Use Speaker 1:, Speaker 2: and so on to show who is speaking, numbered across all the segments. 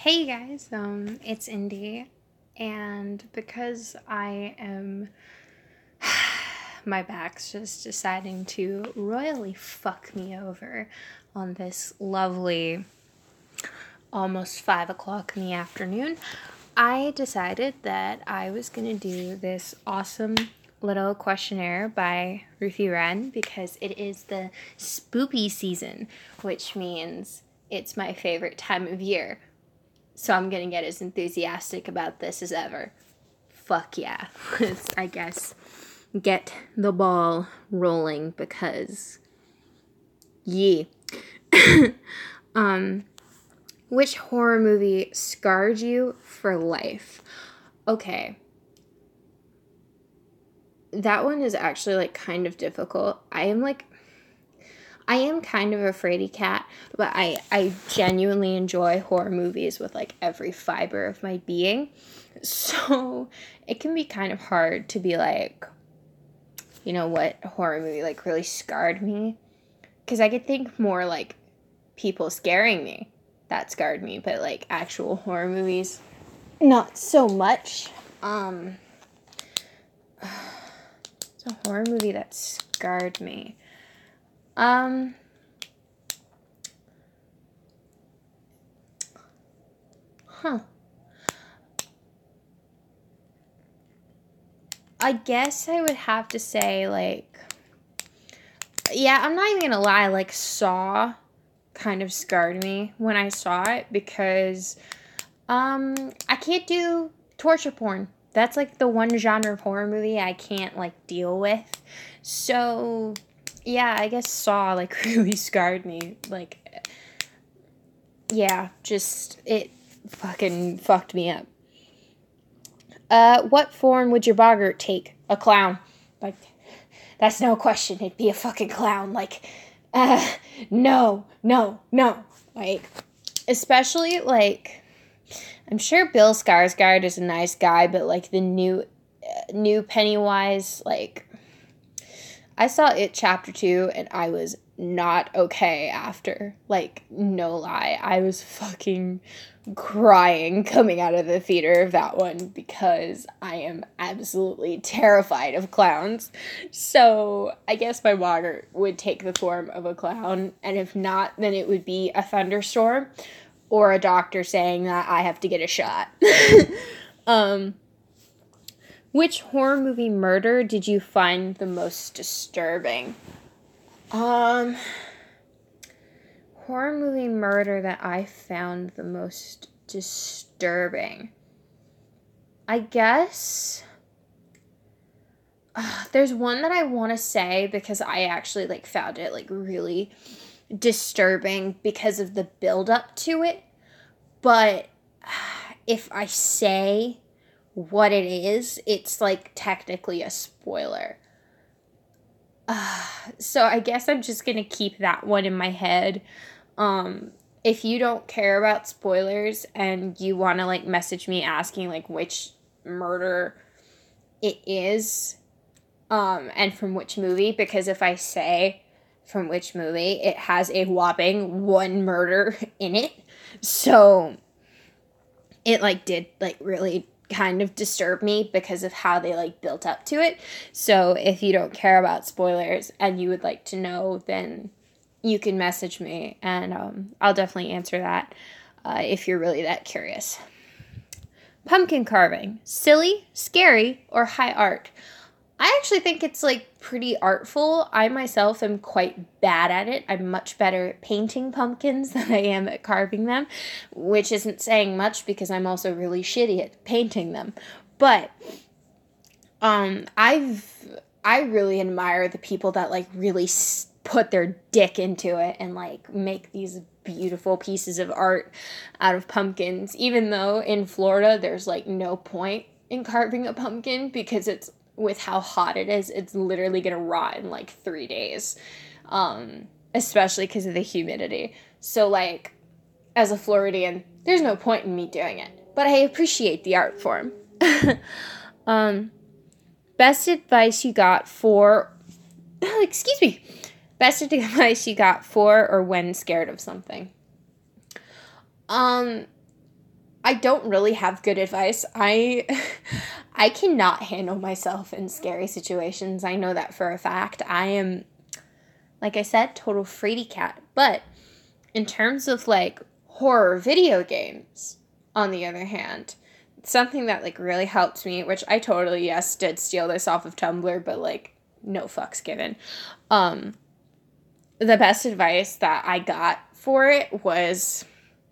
Speaker 1: Hey guys, it's Indy, and because I am, my back's just deciding to royally fuck me over on this lovely, almost 5 o'clock in the afternoon, I decided that I was gonna do this awesome little questionnaire by Ruthie Wren because it is the spoopy season, which means it's my favorite time of year. So I'm gonna get as enthusiastic about this as ever. Fuck yeah. Let's, I guess, get the ball rolling because, yeah. Which horror movie scarred you for life? Okay. That one is actually, kind of difficult. I am kind of a fraidy cat, but I genuinely enjoy horror movies with, every fiber of my being. So it can be kind of hard to be what horror movie, really scarred me? Because I could think more, people scaring me. That scarred me, but, actual horror movies, not so much. It's a horror movie that scarred me. Huh. I guess I would have to say, yeah, I'm not even gonna lie, Saw kind of scarred me when I saw it because, I can't do torture porn. That's, the one genre of horror movie I can't, deal with. So, yeah, I guess Saw, really scarred me. Yeah, just, it fucking fucked me up. What form would your boggart take? A clown. That's no question. It'd be a fucking clown. No. Especially, I'm sure Bill Skarsgård is a nice guy, but, the new Pennywise, I saw It Chapter 2, and I was not okay after. No lie. I was fucking crying coming out of the theater of that one because I am absolutely terrified of clowns. So I guess my boggart would take the form of a clown, and if not, then it would be a thunderstorm or a doctor saying that I have to get a shot. Which horror movie murder did you find the most disturbing? Horror movie murder that I found the most disturbing. I guess there's one that I want to say because I actually found it really disturbing because of the build up to it. But if I say what it is, it's technically a spoiler. So I guess I'm just gonna keep that one in my head. If you don't care about spoilers and you want to message me asking which murder it is, and from which movie, because if I say from which movie, it has a whopping one murder in it. So it did really kind of disturb me because of how they built up to it. So if you don't care about spoilers and you would like to know, then you can message me and I'll definitely answer that if you're really that curious. Pumpkin carving, silly, scary, or high art? I actually think it's pretty artful. I myself am quite bad at it. I'm much better at painting pumpkins than I am at carving them, which isn't saying much because I'm also really shitty at painting them. But I really admire the people that really put their dick into it and make these beautiful pieces of art out of pumpkins, even though in Florida there's no point in carving a pumpkin because it's with how hot it is, it's literally gonna rot in 3 days, especially because of the humidity. So as a Floridian, there's no point in me doing it, but I appreciate the art form. Best advice you got for best advice you got for or when scared of something? I don't really have good advice. I cannot handle myself in scary situations. I know that for a fact. I am, like I said, total fraidy cat. But in terms of like horror video games, on the other hand, something that like really helped me, which I totally, yes, did steal this off of Tumblr, but like no fucks given. The best advice that I got for it was,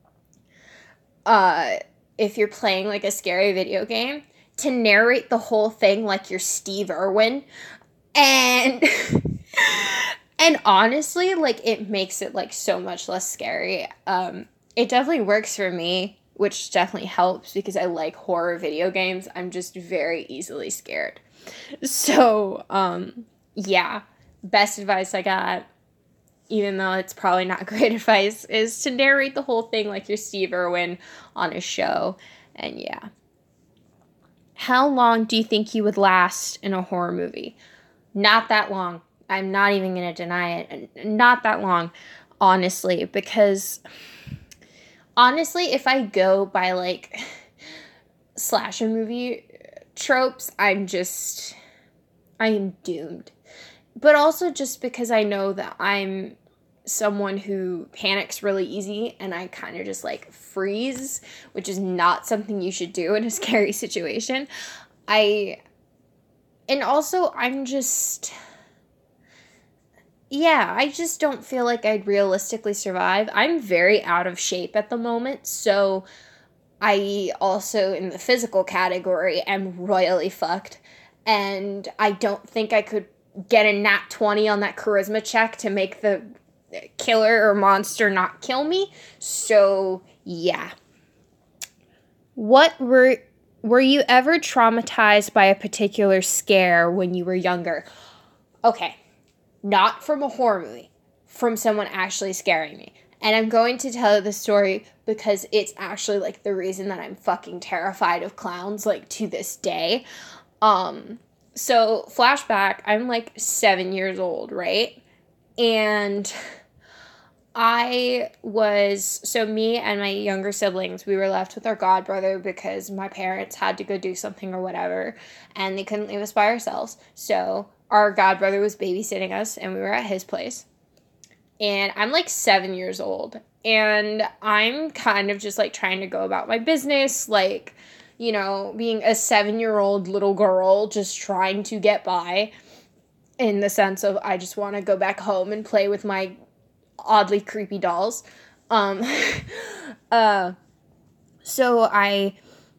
Speaker 1: if you're playing like a scary video game, to narrate the whole thing like you're Steve Irwin. And and honestly, like, it makes it like so much less scary. It definitely works for me, which definitely helps because I like horror video games. I'm just very easily scared. So, yeah, best advice I got, even though it's probably not great advice, is to narrate the whole thing like you're Steve Irwin on a show. And yeah. How long do you think you would last in a horror movie? Not that long. I'm not even going to deny it. Not that long, honestly, because honestly, if I go by like slasher movie tropes, I am doomed. But also just because I know that I'm someone who panics really easy and I kind of just like freeze, which is not something you should do in a scary situation. I'm just, yeah, I just don't feel like I'd realistically survive. I'm very out of shape at the moment, so I also, in the physical category, am royally fucked. And I don't think I could get a nat 20 on that charisma check to make the killer or monster not kill me. So, yeah. What were you ever traumatized by a particular scare when you were younger? Okay. Not from a horror movie. From someone actually scaring me. And I'm going to tell this story because it's actually, like, the reason that I'm fucking terrified of clowns, like, to this day. So, flashback, I'm, like, 7 years old, right? And me and my younger siblings, we were left with our godbrother because my parents had to go do something or whatever, and they couldn't leave us by ourselves. So, our godbrother was babysitting us, and we were at his place. And I'm like 7 years old, and I'm kind of just like trying to go about my business, like, you know, being a 7-year-old little girl, just trying to get by, in the sense of I just want to go back home and play with my oddly creepy dolls. So I,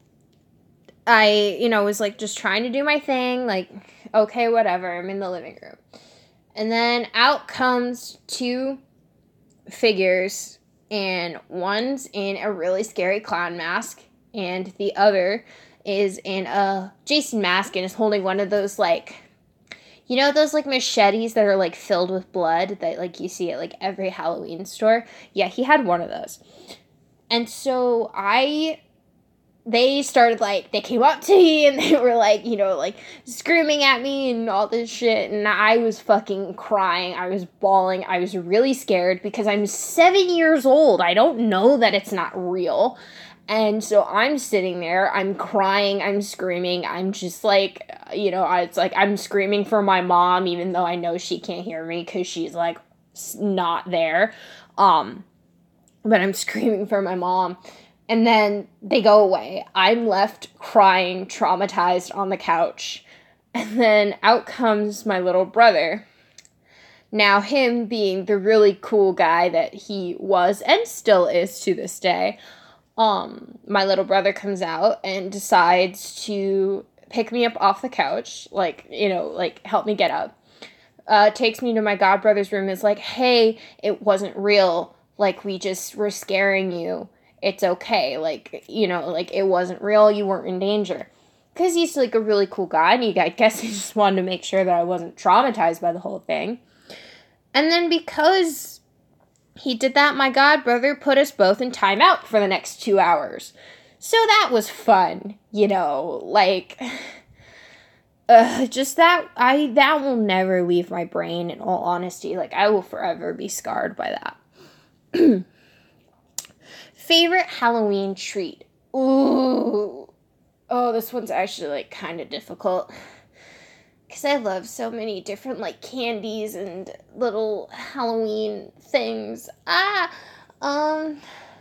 Speaker 1: was like just trying to do my thing, like, okay, whatever, I'm in the living room. And then out comes two figures, and one's in a really scary clown mask, and the other is in a Jason mask and is holding one of those, like, you know those, like, machetes that are, like, filled with blood that, like, you see at, like, every Halloween store? Yeah, he had one of those. And so they started, like, they came up to me and they were, like, you know, like, screaming at me and all this shit, and I was fucking crying, I was bawling, I was really scared because I'm 7 years old, I don't know that it's not real, and so I'm sitting there, I'm crying, I'm screaming, I'm just, like, you know, it's like, I'm screaming for my mom, even though I know she can't hear me, because she's, like, not there, but I'm screaming for my mom. And then they go away. I'm left crying, traumatized on the couch. And then out comes my little brother. Now, him being the really cool guy that he was and still is to this day, my little brother comes out and decides to pick me up off the couch, like, you know, like, help me get up. Takes me to my godbrother's room, is like, hey, it wasn't real. Like, we just were scaring you. It's okay, like, you know, like, it wasn't real, you weren't in danger. Because he's, like, a really cool guy, and I guess he just wanted to make sure that I wasn't traumatized by the whole thing. And then because he did that, my godbrother put us both in timeout for the next 2 hours. So that was fun, you know, like, just that will never leave my brain, in all honesty. Like, I will forever be scarred by that. Favorite Halloween treat? Ooh. Oh, this one's actually, like, kind of difficult. Because I love so many different, like, candies and little Halloween things. Um,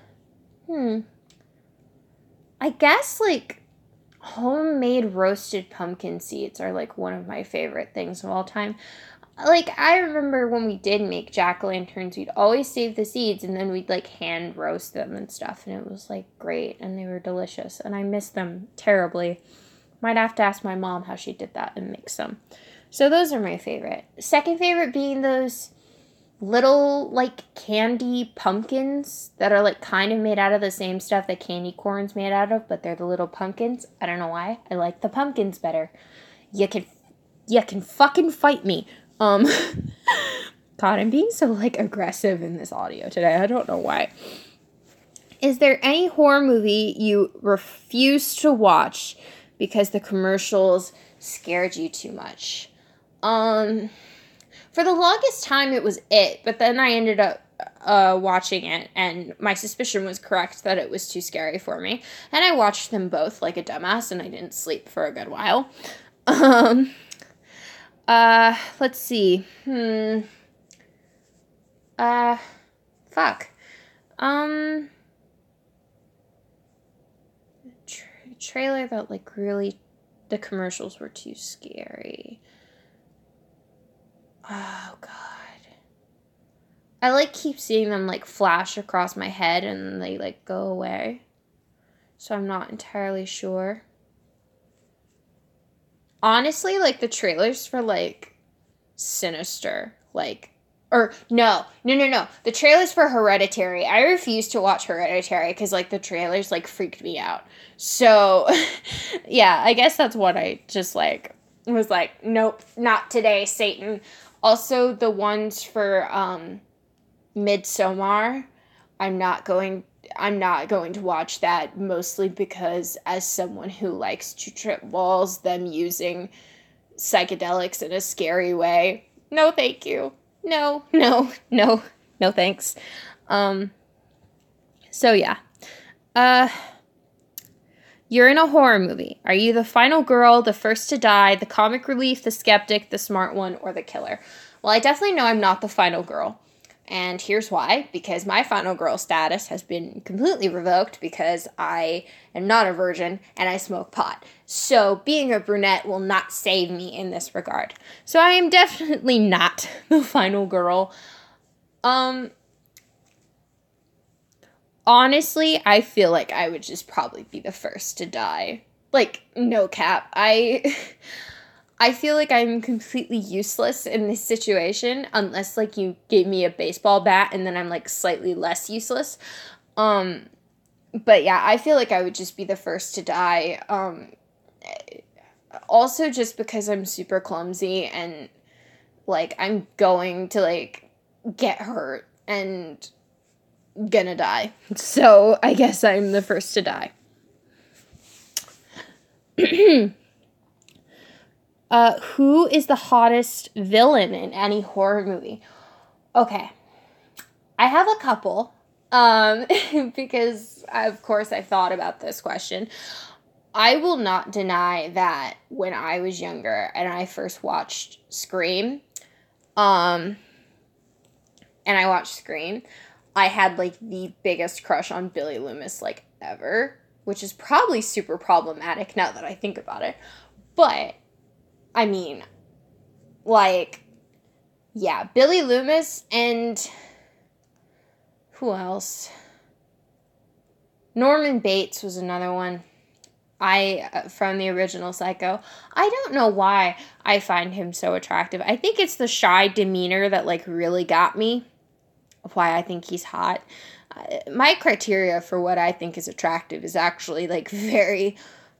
Speaker 1: I guess, like, homemade roasted pumpkin seeds are, like, one of my favorite things of all time. Like, I remember when we did make jack-o'-lanterns, we'd always save the seeds, and then we'd, like, hand roast them and stuff, and it was, like, great, and they were delicious, and I miss them terribly. Might have to ask my mom how she did that and mix them. So those are my favorite. Second favorite being those little, like, candy pumpkins that are, like, kind of made out of the same stuff that candy corn's made out of, but they're the little pumpkins. I don't know why. I like the pumpkins better. You can fucking fight me. God, I'm being so, like, aggressive in this audio today. I don't know why. Is there any horror movie you refuse to watch because the commercials scared you too much? For the longest time, it was It, but then I ended up watching it, and my suspicion was correct that it was too scary for me. And I watched them both like a dumbass, and I didn't sleep for a good while. Let's see. Fuck. Trailer that, like, really, the commercials were too scary. Oh, God. I, like, keep seeing them, like, flash across my head and then they, like, go away. So I'm not entirely sure. Honestly, like, the trailers for, like, Sinister, like, or, no. The trailers for Hereditary. I refuse to watch Hereditary because, like, the trailers, like, freaked me out. So, yeah, I guess that's what I just, like, was like, nope, not today, Satan. Also, the ones for, Midsommar, I'm not going to watch that, mostly because as someone who likes to trip balls, them using psychedelics in a scary way. No, thank you. No, thanks. So yeah. You're in a horror movie. Are you the final girl, the first to die, the comic relief, the skeptic, the smart one, or the killer? Well, I definitely know I'm not the final girl. And here's why. Because my final girl status has been completely revoked because I am not a virgin and I smoke pot. So being a brunette will not save me in this regard. So I am definitely not the final girl. Honestly, I feel like I would just probably be the first to die. Like, no cap. I feel like I'm completely useless in this situation unless, like, you gave me a baseball bat and then I'm, like, slightly less useless. But yeah, I feel like I would just be the first to die. Also just because I'm super clumsy and, like, I'm going to, like, get hurt and gonna die. So I guess I'm the first to die. Who is the hottest villain in any horror movie? Okay. I have a couple. Because of course I've thought about this question. I will not deny that when I was younger and I first watched Scream, and I watched Scream, I had, like, the biggest crush on Billy Loomis, like, ever, which is probably super problematic now that I think about it. But, I mean, like, yeah, Billy Loomis and who else? Norman Bates was another one. From the original Psycho. I don't know why I find him so attractive. I think it's the shy demeanor that, like, really got me. Why I think he's hot. My criteria for what I think is attractive is actually, like, very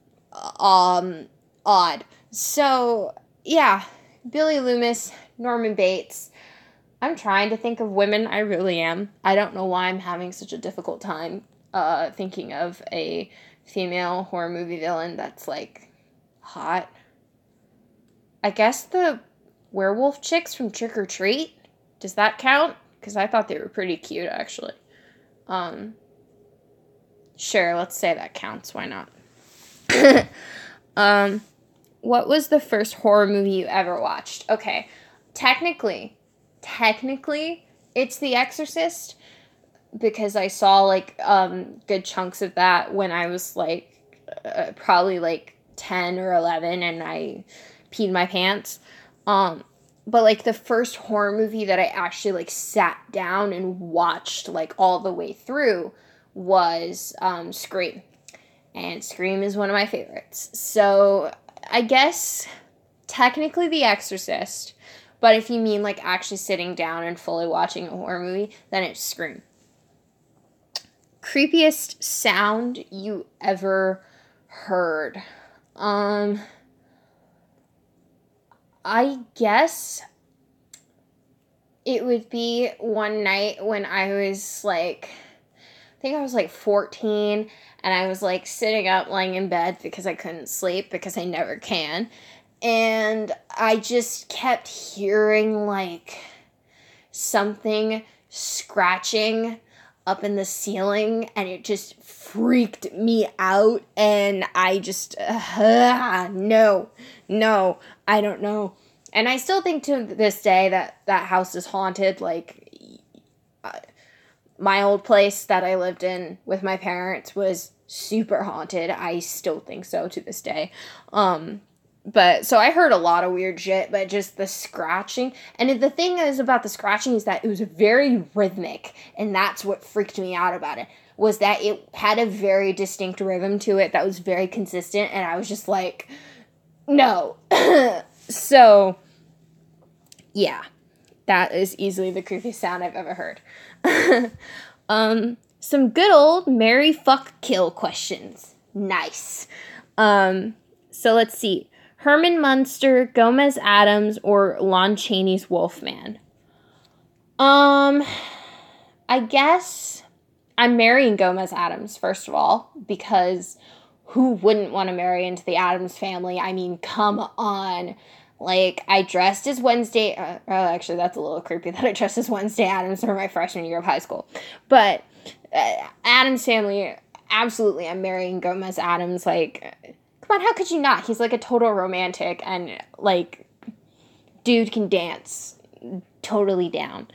Speaker 1: odd. So, yeah, Billy Loomis, Norman Bates. I'm trying to think of women. I really am. I don't know why I'm having such a difficult time thinking of a female horror movie villain that's, like, hot. I guess the werewolf chicks from Trick or Treat. Does that count? Because I thought they were pretty cute, actually. Sure, let's say that counts. Why not? What was the first horror movie you ever watched? Okay, technically, it's The Exorcist, because I saw, like, good chunks of that when I was, like, probably, like, 10 or 11, and I peed my pants. But, like, the first horror movie that I actually, like, sat down and watched, like, all the way through was, Scream. And Scream is one of my favorites. So, I guess, technically The Exorcist, but if you mean, like, actually sitting down and fully watching a horror movie, then it's Scream. Creepiest sound you ever heard? I guess it would be one night when I was, like, I think I was, like, 14, and I was, like, sitting up, laying in bed because I couldn't sleep, because I never can, and I just kept hearing, like, something scratching up in the ceiling, and it just freaked me out, and I just, no, I don't know. And I still think to this day that house is haunted. Like, my old place that I lived in with my parents was super haunted. I still think so to this day. But, so I heard a lot of weird shit, but just the scratching. And the thing is about the scratching is that it was very rhythmic, and that's what freaked me out about it, was that it had a very distinct rhythm to it that was very consistent, and I was just like, no. So, yeah, that is easily the creepiest sound I've ever heard. Some good old marry, fuck, kill questions. Nice. So let's see. Herman Munster, Gomez Addams, or Lon Chaney's Wolfman? I guess I'm marrying Gomez Addams, first of all, because who wouldn't want to marry into the Addams family? I mean, come on. Like, I dressed as Wednesday, actually, that's a little creepy that I dressed as Wednesday Addams for my freshman year of high school. But, Addams family, absolutely, I'm marrying Gomez Addams. Like, come on, how could you not? He's, like, a total romantic, and, like, dude can dance. Totally down.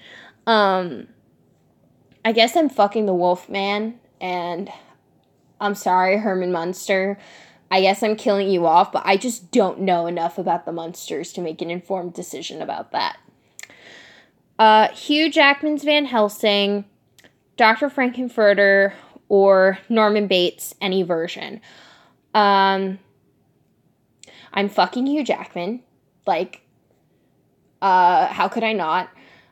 Speaker 1: I guess I'm fucking the Wolfman, and I'm sorry, Herman Munster. I guess I'm killing you off, but I just don't know enough about the Munsters to make an informed decision about that. Hugh Jackman's Van Helsing, Dr. Frankenfurter, or Norman Bates, any version. I'm fucking Hugh Jackman. Like, how could I not?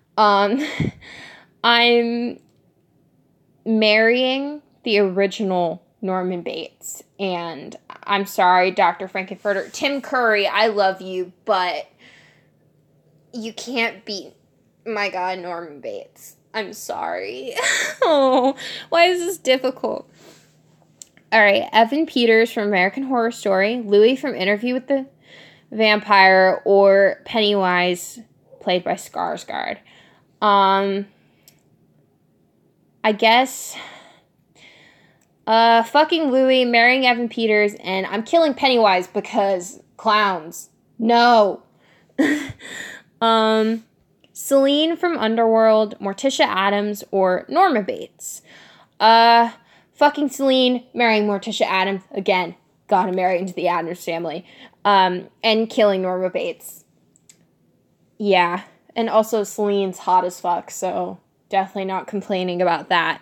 Speaker 1: I'm marrying the original Norman Bates, and I'm sorry, Dr. Frankenfurter. Tim Curry, I love you, but you can't beat, my God, Norman Bates. I'm sorry. Oh, why is this difficult? All right, Evan Peters from American Horror Story, Louis from Interview with the Vampire, or Pennywise, played by Skarsgård. I guess, fucking Louis, marrying Evan Peters, and I'm killing Pennywise because clowns. No. Celine from Underworld, Morticia Addams, or Norma Bates. Fucking Celine, marrying Morticia Addams. Again, gotta marry into the Addams family. And killing Norma Bates. Yeah. And also Celine's hot as fuck, so definitely not complaining about that.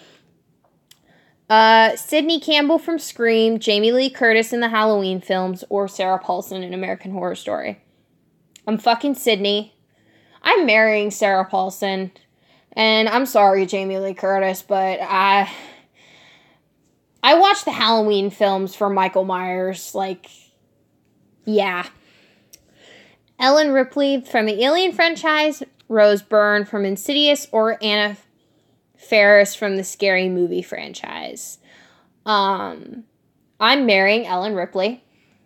Speaker 1: Sidney Campbell from Scream, Jamie Lee Curtis in the Halloween films, or Sarah Paulson in American Horror Story. I'm fucking Sidney. I'm marrying Sarah Paulson. And I'm sorry, Jamie Lee Curtis, but I watched the Halloween films for Michael Myers. Like, yeah. Ellen Ripley from the Alien franchise, Rose Byrne from Insidious, or Anna Faris from the Scary Movie franchise. I'm marrying Ellen Ripley.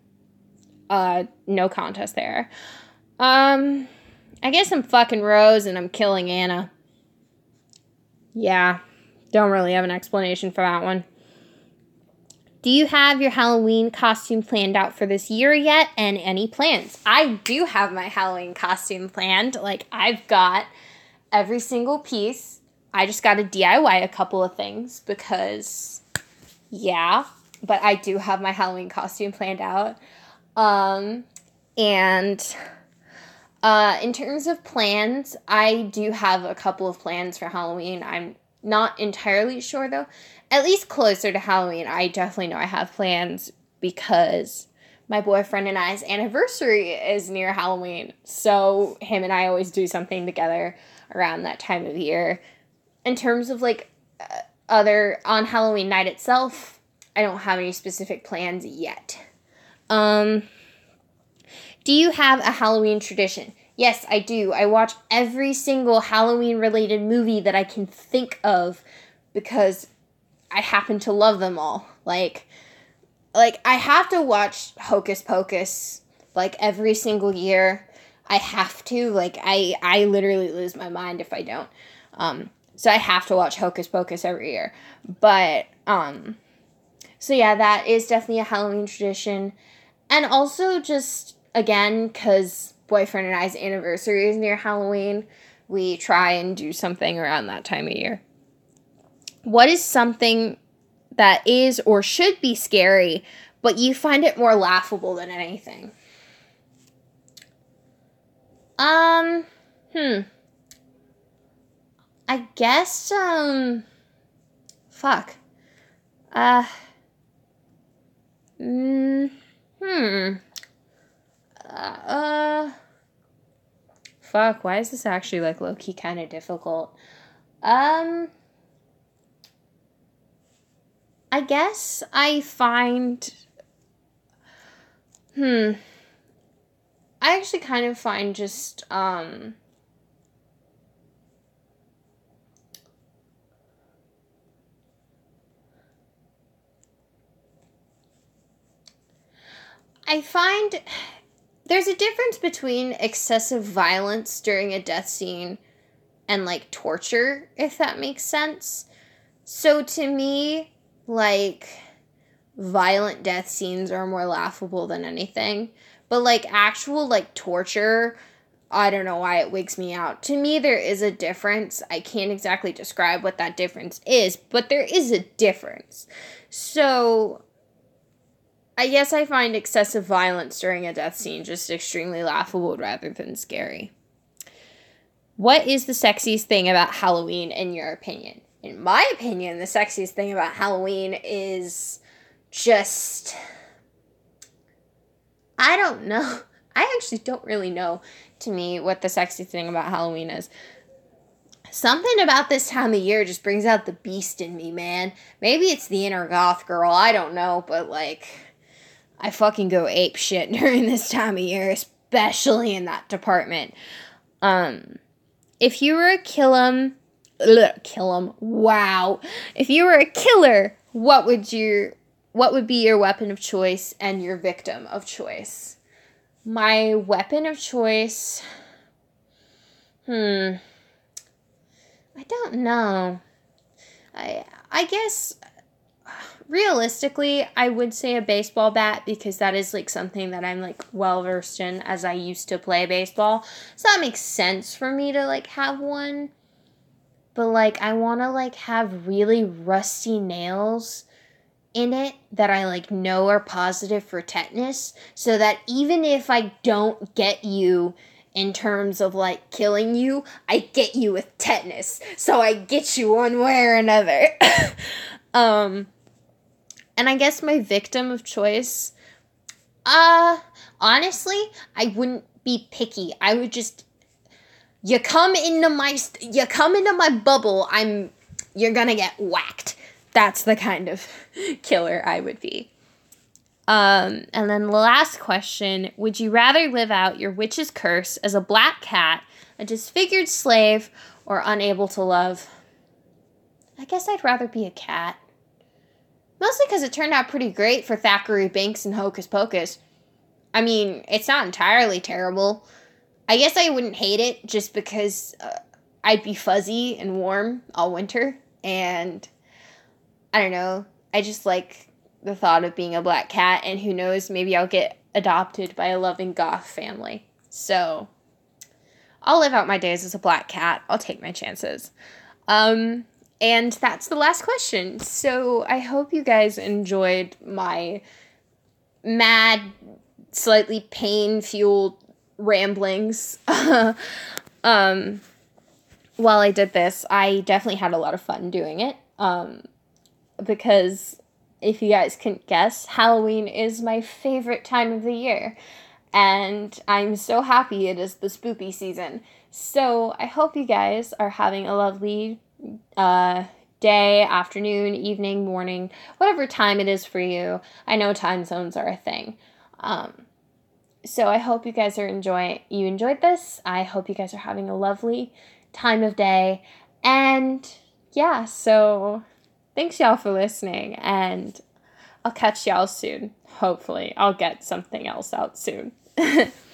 Speaker 1: No contest there. I guess I'm fucking Rose and I'm killing Anna. Yeah, don't really have an explanation for that one. Do you have your Halloween costume planned out for this year yet, and any plans? I do have my Halloween costume planned. Like, I've got every single piece. I just got to DIY a couple of things because, yeah, but I do have my Halloween costume planned out. And in terms of plans, I do have a couple of plans for Halloween. I'm not entirely sure, though. At least closer to Halloween, I definitely know I have plans because my boyfriend and I's anniversary is near Halloween. So him and I always do something together around that time of year. In terms of, like, on Halloween night itself, I don't have any specific plans yet. Do you have a Halloween tradition? Yes, I do. I watch every single Halloween-related movie that I can think of because I happen to love them all. Like I have to watch Hocus Pocus, like, every single year. I have to. Like, I literally lose my mind if I don't. So I have to watch Hocus Pocus every year. But, so yeah, that is definitely a Halloween tradition. And also just, again, because boyfriend and I's anniversary is near Halloween, we try and do something around that time of year. What is something that is or should be scary, but you find it more laughable than anything? I guess, fuck. Fuck, why is this actually, like, low-key kind of difficult? I guess I find, I actually kind of find just, I find there's a difference between excessive violence during a death scene and, like, torture, if that makes sense. So to me, like, violent death scenes are more laughable than anything. But, like, actual, like, torture, I don't know why it wigs me out. To me, there is a difference. I can't exactly describe what that difference is, but there is a difference. So I guess I find excessive violence during a death scene just extremely laughable rather than scary. What is the sexiest thing about Halloween in your opinion? In my opinion, the sexiest thing about Halloween is just, I don't know. I actually don't really know, to me, what the sexiest thing about Halloween is. Something about this time of year just brings out the beast in me, man. Maybe it's the inner goth girl, I don't know, but, like, I fucking go ape shit during this time of year, especially in that department. If you were a wow. If you were a killer, what would be your weapon of choice and your victim of choice? My weapon of choice, I don't know. I guess realistically, I would say a baseball bat because that is, like, something that I'm, like, well versed in as I used to play baseball. So that makes sense for me to, like, have one. But, like, I want to, like, have really rusty nails in it that I, like, know are positive for tetanus. So that even if I don't get you in terms of, like, killing you, I get you with tetanus. So I get you one way or another. And I guess my victim of choice, honestly, I wouldn't be picky. I would just, you come into my bubble, you're gonna get whacked. That's the kind of killer I would be. And then the last question, would you rather live out your witch's curse as a black cat, a disfigured slave, or unable to love? I guess I'd rather be a cat. Mostly because it turned out pretty great for Thackeray Binks and Hocus Pocus. I mean, it's not entirely terrible. I guess I wouldn't hate it just because I'd be fuzzy and warm all winter. And I don't know. I just like the thought of being a black cat, and who knows, maybe I'll get adopted by a loving goth family. So I'll live out my days as a black cat. I'll take my chances. And that's the last question. So I hope you guys enjoyed my mad, slightly pain-fueled ramblings. While I did this, I definitely had a lot of fun doing it. Because if you guys couldn't guess, Halloween is my favorite time of the year. And I'm so happy it is the spoopy season. So I hope you guys are having a lovely day, afternoon, evening, morning, whatever time it is for you. I know time zones are a thing. So I hope you guys enjoyed this. I hope you guys are having a lovely time of day. And yeah, so thanks y'all for listening, and I'll catch y'all soon. Hopefully, I'll get something else out soon.